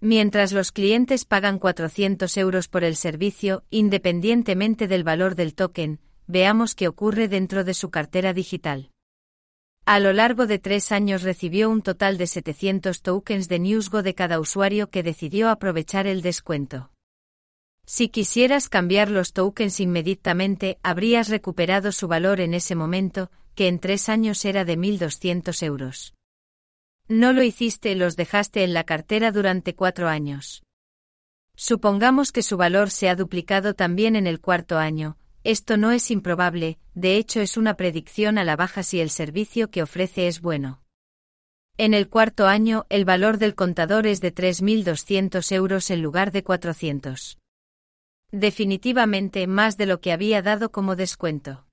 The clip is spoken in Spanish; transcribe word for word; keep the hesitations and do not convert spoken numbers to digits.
Mientras los clientes pagan cuatrocientos euros por el servicio, independientemente del valor del token, veamos qué ocurre dentro de su cartera digital. A lo largo de tres años recibió un total de setecientos tokens de Newsgo de cada usuario que decidió aprovechar el descuento. Si quisieras cambiar los tokens inmediatamente, habrías recuperado su valor en ese momento, que en tres años era de mil doscientos euros. No lo hiciste y los dejaste en la cartera durante cuatro años. Supongamos que su valor se ha duplicado también en el cuarto año. Esto no es improbable, de hecho es una predicción a la baja si el servicio que ofrece es bueno. En el cuarto año, el valor del contador es de tres mil doscientos euros en lugar de cuatrocientos. Definitivamente más de lo que había dado como descuento.